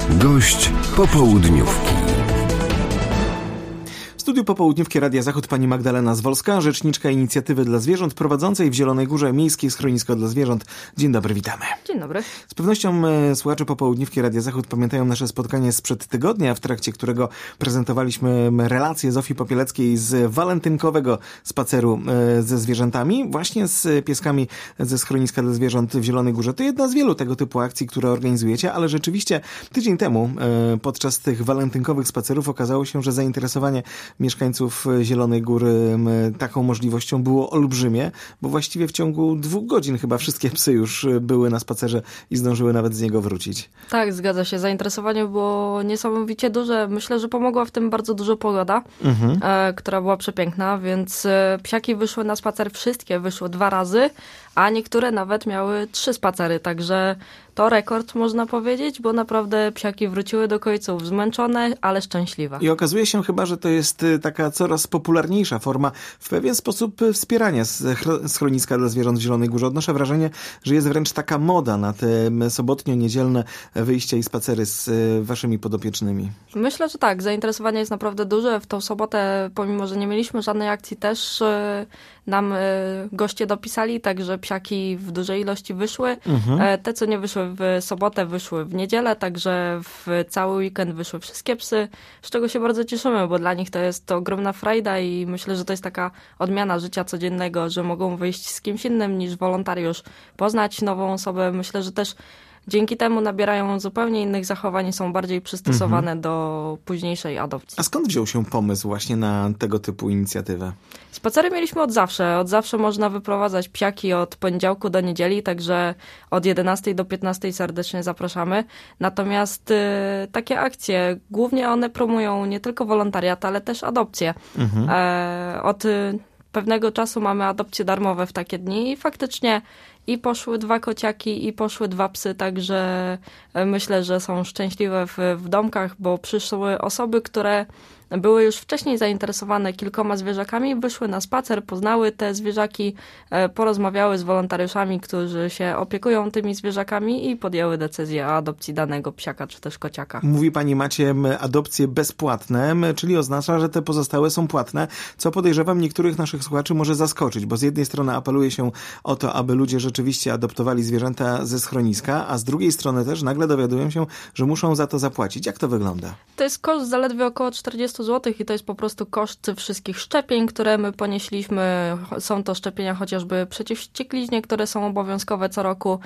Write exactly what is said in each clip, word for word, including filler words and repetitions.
Gość popołudniówki. W studiu popołudniówki Radia Zachód pani Magdalena Zwolska, rzeczniczka Inicjatywy dla Zwierząt, prowadzącej w Zielonej Górze Miejskie Schronisko dla Zwierząt. Dzień dobry, witamy. Dzień dobry. Z pewnością e, słuchacze popołudniówki Radia Zachód pamiętają nasze spotkanie sprzed tygodnia, w trakcie którego prezentowaliśmy relacje Zofii Popieleckiej z walentynkowego spaceru e, ze zwierzętami, właśnie z pieskami ze Schroniska dla Zwierząt w Zielonej Górze. To jedna z wielu tego typu akcji, które organizujecie, ale rzeczywiście tydzień temu e, podczas tych walentynkowych spacerów okazało się, że zainteresowanie mieszkańców Zielonej Góry taką możliwością było olbrzymie, bo właściwie w ciągu dwóch godzin chyba wszystkie psy już były na spacerze i zdążyły nawet z niego wrócić. Tak, zgadza się. Zainteresowanie było niesamowicie duże. Myślę, że pomogła w tym bardzo dużo pogoda, mhm. e, która była przepiękna, więc e, psiaki wyszły na spacer, wszystkie wyszły dwa razy, a niektóre nawet miały trzy spacery, także to rekord, można powiedzieć, bo naprawdę psiaki wróciły do końców zmęczone, ale szczęśliwe. I okazuje się chyba, że to jest taka coraz popularniejsza forma w pewien sposób wspierania Schroniska dla Zwierząt w Zielonej Górze. Odnoszę wrażenie, że jest wręcz taka moda na te sobotnio-niedzielne wyjścia i spacery z waszymi podopiecznymi. Myślę, że tak. Zainteresowanie jest naprawdę duże. W tą sobotę, pomimo że nie mieliśmy żadnej akcji, też nam goście dopisali, także psiaki w dużej ilości wyszły. Mhm. Te, co nie wyszły w sobotę, wyszły w niedzielę, także w cały weekend wyszły wszystkie psy, z czego się bardzo cieszymy, bo dla nich to jest to ogromna frajda i myślę, że to jest taka odmiana życia codziennego, że mogą wyjść z kimś innym niż wolontariusz, poznać nową osobę. Myślę, że też dzięki temu nabierają zupełnie innych zachowań i są bardziej przystosowane mhm. do późniejszej adopcji. A skąd wziął się pomysł właśnie na tego typu inicjatywę? Spacery mieliśmy od zawsze. Od zawsze można wyprowadzać psiaki od poniedziałku do niedzieli, także od jedenastej do piętnastej serdecznie zapraszamy. Natomiast y, takie akcje, głównie one promują nie tylko wolontariat, ale też adopcję. Mhm. E, od y, pewnego czasu mamy adopcje darmowe w takie dni i faktycznie i poszły dwa kociaki, i poszły dwa psy, także myślę, że są szczęśliwe w, w domkach, bo przyszły osoby, które były już wcześniej zainteresowane kilkoma zwierzakami, wyszły na spacer, poznały te zwierzaki, porozmawiały z wolontariuszami, którzy się opiekują tymi zwierzakami i podjęły decyzję o adopcji danego psiaka czy też kociaka. Mówi pani, macie adopcje bezpłatne, czyli oznacza, że te pozostałe są płatne, co podejrzewam niektórych naszych słuchaczy może zaskoczyć, bo z jednej strony apeluje się o to, aby ludzie rzeczywiście adoptowali zwierzęta ze schroniska, a z drugiej strony też nagle dowiadują się, że muszą za to zapłacić. Jak to wygląda? To jest koszt zaledwie około czterdzieści złotych i to jest po prostu koszt wszystkich szczepień, które my ponieśliśmy. Są to szczepienia chociażby przeciw wściekliźnie, które są obowiązkowe co roku.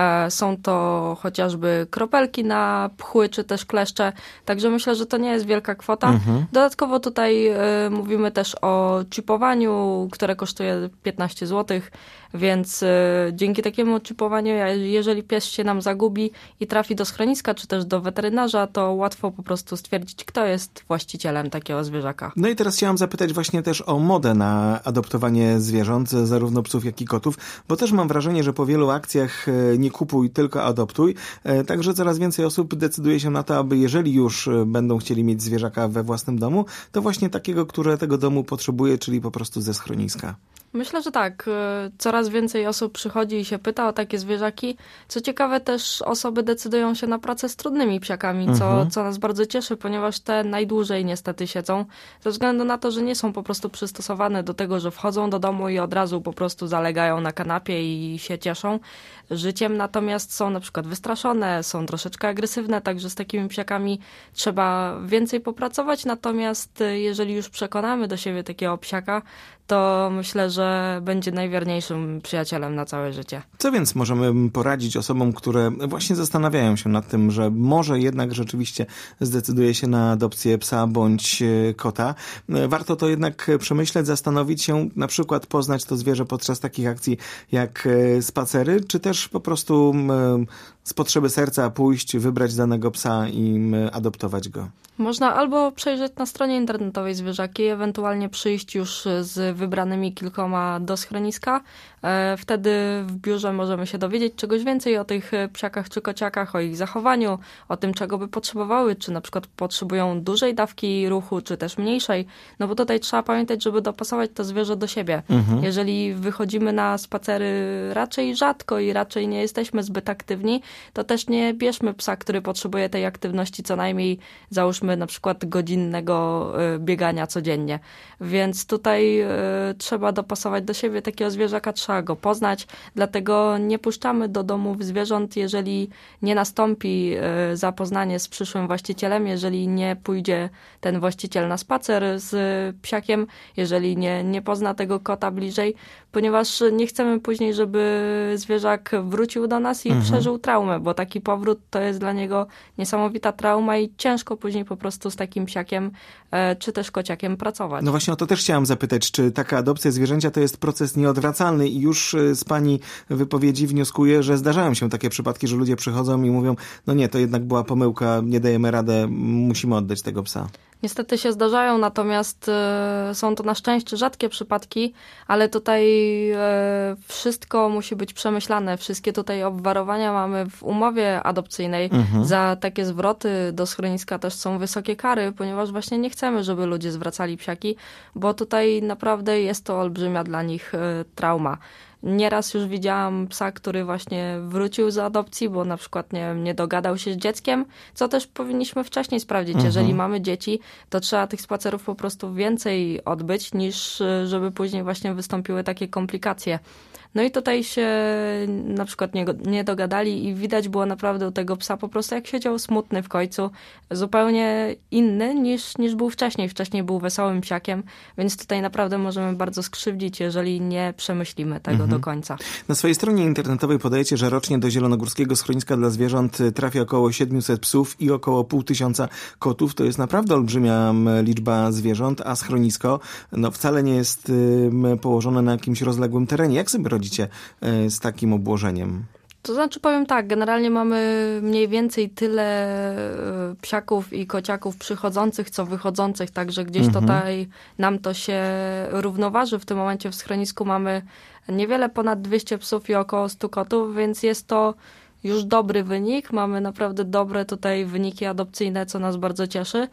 Są to chociażby kropelki na pchły czy też kleszcze. Także myślę, że to nie jest wielka kwota. Mhm. Dodatkowo tutaj mówimy też o chipowaniu, które kosztuje piętnaście złotych, więc dzięki takiemu chipowaniu, jeżeli pies się nam zagubi i trafi do schroniska czy też do weterynarza, to łatwo po prostu stwierdzić, kto jest właścicielem takiego zwierzaka. No i teraz chciałam zapytać właśnie też o modę na adoptowanie zwierząt, zarówno psów, jak i kotów, bo też mam wrażenie, że po wielu akcjach nie kupuj, tylko adoptuj, także coraz więcej osób decyduje się na to, aby jeżeli już będą chcieli mieć zwierzaka we własnym domu, to właśnie takiego, które tego domu potrzebuje, czyli po prostu ze schroniska. Myślę, że tak. Coraz więcej osób przychodzi i się pyta o takie zwierzaki. Co ciekawe, też osoby decydują się na pracę z trudnymi psiakami, co, mhm. co nas bardzo cieszy, ponieważ te najdłużej niestety siedzą, ze względu na to, że nie są po prostu przystosowane do tego, że wchodzą do domu i od razu po prostu zalegają na kanapie i się cieszą życiem, natomiast są na przykład wystraszone, są troszeczkę agresywne, także z takimi psiakami trzeba więcej popracować, natomiast jeżeli już przekonamy do siebie takiego psiaka, to myślę, że będzie najwierniejszym przyjacielem na całe życie. Co więc możemy poradzić osobom, które właśnie zastanawiają się nad tym, że może jednak rzeczywiście zdecyduje się na adopcję psa bądź kota? Warto to jednak przemyśleć, zastanowić się, na przykład poznać to zwierzę podczas takich akcji jak spacery, czy też po prostu z potrzeby serca pójść, wybrać danego psa i adoptować go. Można albo przejrzeć na stronie internetowej zwierzaki, ewentualnie przyjść już z wybranymi kilkoma do schroniska. Wtedy w biurze możemy się dowiedzieć czegoś więcej o tych psiakach czy kociakach, o ich zachowaniu, o tym, czego by potrzebowały, czy na przykład potrzebują dużej dawki ruchu, czy też mniejszej. No bo tutaj trzeba pamiętać, żeby dopasować to zwierzę do siebie. Mhm. Jeżeli wychodzimy na spacery raczej rzadko i raczej nie jesteśmy zbyt aktywni, to też nie bierzmy psa, który potrzebuje tej aktywności co najmniej, załóżmy na przykład godzinnego biegania codziennie. Więc tutaj trzeba dopasować do siebie takiego zwierzaka, trzeba go poznać, dlatego nie puszczamy do domów zwierząt, jeżeli nie nastąpi zapoznanie z przyszłym właścicielem, jeżeli nie pójdzie ten właściciel na spacer z psiakiem, jeżeli nie, nie pozna tego kota bliżej, ponieważ nie chcemy później, żeby zwierzak wrócił do nas i mhm. przeżył traumę, bo taki powrót to jest dla niego niesamowita trauma i ciężko później po prostu z takim psiakiem czy też kociakiem pracować. No właśnie o to też chciałam zapytać, czy taka adopcja zwierzęcia to jest proces nieodwracalny i już z pani wypowiedzi wnioskuję, że zdarzają się takie przypadki, że ludzie przychodzą i mówią, no nie, to jednak była pomyłka, nie dajemy radę, musimy oddać tego psa. Niestety się zdarzają, natomiast y, są to na szczęście rzadkie przypadki, ale tutaj y, wszystko musi być przemyślane. Wszystkie tutaj obwarowania mamy w umowie adopcyjnej. Mhm. Za takie zwroty do schroniska też są wysokie kary, ponieważ właśnie nie chcemy, żeby ludzie zwracali psiaki, bo tutaj naprawdę jest to olbrzymia dla nich y, trauma. Nieraz już widziałam psa, który właśnie wrócił z adopcji, bo na przykład nie wiem, nie dogadał się z dzieckiem, co też powinniśmy wcześniej sprawdzić. Mhm. Jeżeli mamy dzieci, to trzeba tych spacerów po prostu więcej odbyć, niż żeby później właśnie wystąpiły takie komplikacje. No i tutaj się na przykład nie, nie dogadali i widać było naprawdę u tego psa po prostu jak siedział smutny w końcu, zupełnie inny niż, niż był wcześniej. Wcześniej był wesołym psiakiem, więc tutaj naprawdę możemy bardzo skrzywdzić, jeżeli nie przemyślimy tego mhm. do końca. Na swojej stronie internetowej podajecie, że rocznie do Zielonogórskiego Schroniska dla Zwierząt trafia około siedemset psów i około pół tysiąca kotów. To jest naprawdę olbrzymia liczba zwierząt, a schronisko no, wcale nie jest położone na jakimś rozległym terenie. Jak sobie radzicie z takim obłożeniem? To znaczy powiem tak, generalnie mamy mniej więcej tyle psiaków i kociaków przychodzących, co wychodzących, także gdzieś mhm. tutaj nam to się równoważy. W tym momencie w schronisku mamy niewiele ponad dwieście psów i około stu kotów, więc jest to już dobry wynik. Mamy naprawdę dobre tutaj wyniki adopcyjne, co nas bardzo cieszy,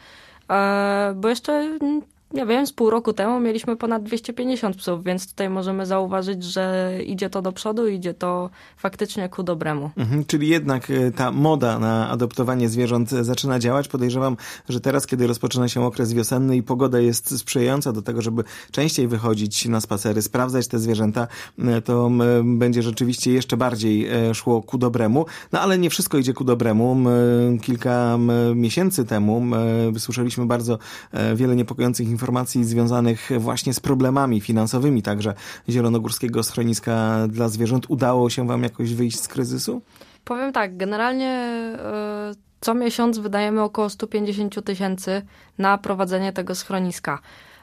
bo jeszcze... Nie wiem, z pół roku temu mieliśmy ponad dwieście pięćdziesiąt psów, więc tutaj możemy zauważyć, że idzie to do przodu, idzie to faktycznie ku dobremu. Mhm, czyli jednak ta moda na adoptowanie zwierząt zaczyna działać. Podejrzewam, że teraz, kiedy rozpoczyna się okres wiosenny i pogoda jest sprzyjająca do tego, żeby częściej wychodzić na spacery, sprawdzać te zwierzęta, to będzie rzeczywiście jeszcze bardziej szło ku dobremu. No ale nie wszystko idzie ku dobremu. Kilka miesięcy temu wysłyszeliśmy bardzo wiele niepokojących informacji, informacji związanych właśnie z problemami finansowymi także Zielonogórskiego Schroniska dla Zwierząt. Udało się wam jakoś wyjść z kryzysu? Powiem tak, generalnie y, co miesiąc wydajemy około sto pięćdziesiąt tysięcy na prowadzenie tego schroniska.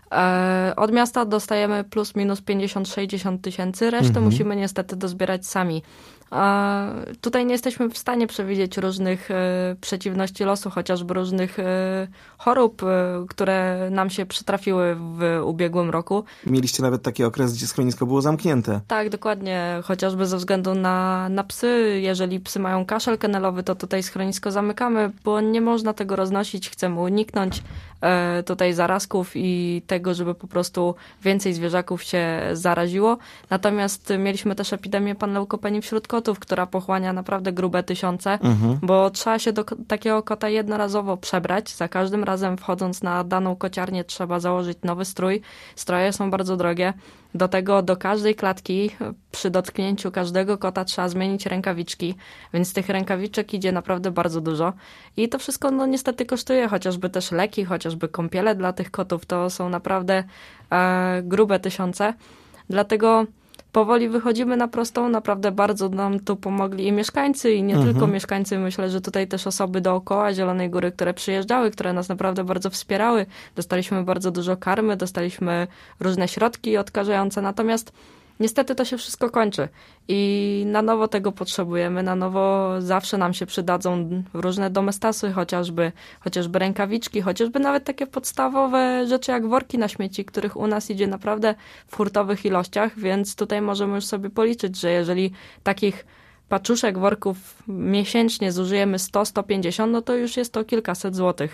Y, od miasta dostajemy plus minus pięćdziesiąt sześćdziesiąt tysięcy, resztę mhm. musimy niestety dozbierać sami. Tutaj nie jesteśmy w stanie przewidzieć różnych przeciwności losu, chociażby różnych chorób, które nam się przytrafiły w ubiegłym roku. Mieliście nawet taki okres, gdzie schronisko było zamknięte. Tak, dokładnie. Chociażby ze względu na, na psy. Jeżeli psy mają kaszel kennelowy, to tutaj schronisko zamykamy, bo nie można tego roznosić. Chcemy uniknąć tutaj zarazków i tego, żeby po prostu więcej zwierzaków się zaraziło. Natomiast mieliśmy też epidemię panleukopenii wśród kotów, która pochłania naprawdę grube tysiące, mhm. bo trzeba się do takiego kota jednorazowo przebrać. Za każdym razem wchodząc na daną kociarnię trzeba założyć nowy strój. Stroje są bardzo drogie. Do tego do każdej klatki przy dotknięciu każdego kota trzeba zmienić rękawiczki, więc tych rękawiczek idzie naprawdę bardzo dużo. I to wszystko no niestety kosztuje, chociażby też leki, chociażby kąpiele dla tych kotów. To są naprawdę e, grube tysiące. Dlatego powoli wychodzimy na prostą, naprawdę bardzo nam tu pomogli i mieszkańcy, i nie mhm. tylko mieszkańcy. Myślę, że tutaj też osoby dookoła Zielonej Góry, które przyjeżdżały, które nas naprawdę bardzo wspierały. Dostaliśmy bardzo dużo karmy, dostaliśmy różne środki odkażające, natomiast niestety to się wszystko kończy i na nowo tego potrzebujemy, na nowo zawsze nam się przydadzą różne domestasy, chociażby, chociażby rękawiczki, chociażby nawet takie podstawowe rzeczy jak worki na śmieci, których u nas idzie naprawdę w hurtowych ilościach, więc tutaj możemy już sobie policzyć, że jeżeli takich paczuszek, worków miesięcznie zużyjemy sto do stu pięćdziesięciu, no to już jest to kilkaset złotych.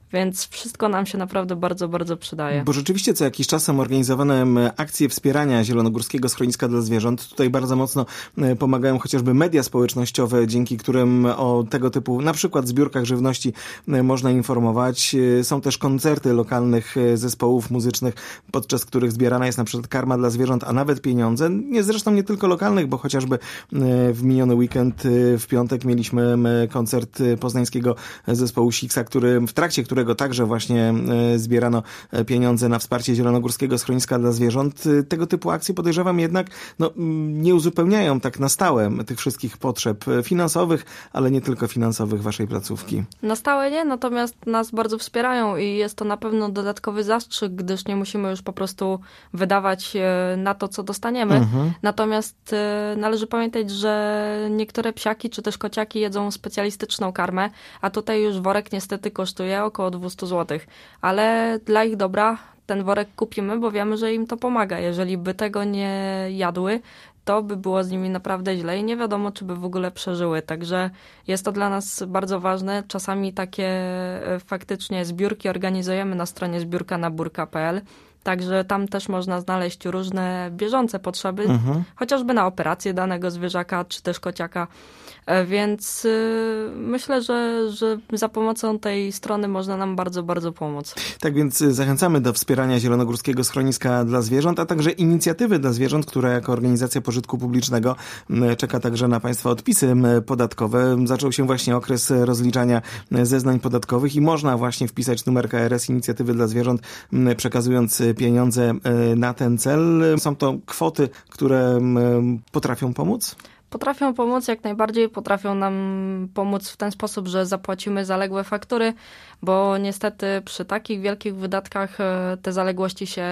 więc wszystko nam się naprawdę bardzo, bardzo przydaje. Bo rzeczywiście co jakiś czas są organizowane akcje wspierania Zielonogórskiego Schroniska dla Zwierząt. Tutaj bardzo mocno pomagają chociażby media społecznościowe, dzięki którym o tego typu, na przykład zbiórkach żywności można informować. Są też koncerty lokalnych zespołów muzycznych, podczas których zbierana jest na przykład karma dla zwierząt, a nawet pieniądze. Nie, zresztą nie tylko lokalnych, bo chociażby w miniony weekend, w piątek mieliśmy koncert poznańskiego zespołu Siksa, który, w trakcie którego także właśnie zbierano pieniądze na wsparcie Zielonogórskiego Schroniska dla Zwierząt. Tego typu akcje, podejrzewam, jednak no, nie uzupełniają tak na stałe tych wszystkich potrzeb finansowych, ale nie tylko finansowych waszej placówki. Na stałe nie, natomiast nas bardzo wspierają i jest to na pewno dodatkowy zastrzyk, gdyż nie musimy już po prostu wydawać na to, co dostaniemy. Mhm. Natomiast należy pamiętać, że niektóre psiaki czy też kociaki jedzą specjalistyczną karmę, a tutaj już worek niestety kosztuje około dwieście złotych. Ale dla ich dobra ten worek kupimy, bo wiemy, że im to pomaga. Jeżeli by tego nie jadły, to by było z nimi naprawdę źle i nie wiadomo, czy by w ogóle przeżyły. Także jest to dla nas bardzo ważne. Czasami takie faktycznie zbiórki organizujemy na stronie zbiórka na burka kropka p l. Także tam też można znaleźć różne bieżące potrzeby, mhm. chociażby na operację danego zwierzaka, czy też kociaka. Więc yy, myślę, że, że za pomocą tej strony można nam bardzo, bardzo pomóc. Tak więc zachęcamy do wspierania Zielonogórskiego Schroniska dla Zwierząt, a także inicjatywy dla zwierząt, która jako organizacja pożytku publicznego czeka także na państwa odpisy podatkowe. Zaczął się właśnie okres rozliczania zeznań podatkowych i można właśnie wpisać numer K R S Inicjatywy dla Zwierząt, przekazując pieniądze na ten cel. Są to kwoty, które potrafią pomóc? Potrafią pomóc, jak najbardziej. Potrafią nam pomóc w ten sposób, że zapłacimy zaległe faktury, bo niestety przy takich wielkich wydatkach te zaległości się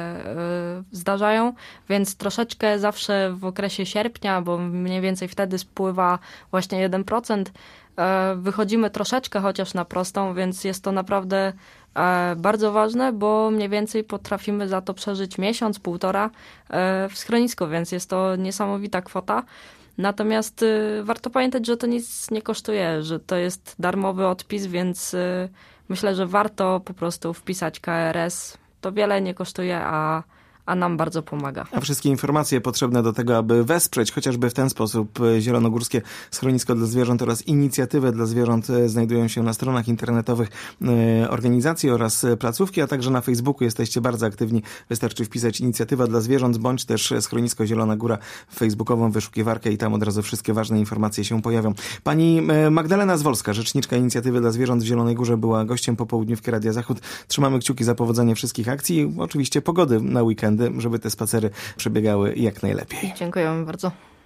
zdarzają, więc troszeczkę zawsze w okresie sierpnia, bo mniej więcej wtedy spływa właśnie jeden procent, wychodzimy troszeczkę chociaż na prostą, więc jest to naprawdę bardzo ważne, bo mniej więcej potrafimy za to przeżyć miesiąc, półtora w schronisku, więc jest to niesamowita kwota. Natomiast y, warto pamiętać, że to nic nie kosztuje, że to jest darmowy odpis, więc y, myślę, że warto po prostu wpisać K R S. To wiele nie kosztuje, a, a nam bardzo pomaga. A wszystkie informacje potrzebne do tego, aby wesprzeć chociażby w ten sposób Zielonogórskie Schronisko dla Zwierząt oraz Inicjatywę dla Zwierząt znajdują się na stronach internetowych organizacji oraz placówki, a także na Facebooku jesteście bardzo aktywni. Wystarczy wpisać Inicjatywa dla Zwierząt bądź też Schronisko Zielona Góra w facebookową wyszukiwarkę i tam od razu wszystkie ważne informacje się pojawią. Pani Magdalena Zwolska, rzeczniczka Inicjatywy dla Zwierząt w Zielonej Górze, była gościem popołudniówki Radia Zachód. Trzymamy kciuki za powodzenie wszystkich akcji i oczywiście pogody na weekend, żeby te spacery przebiegały jak najlepiej. Dziękujemy bardzo.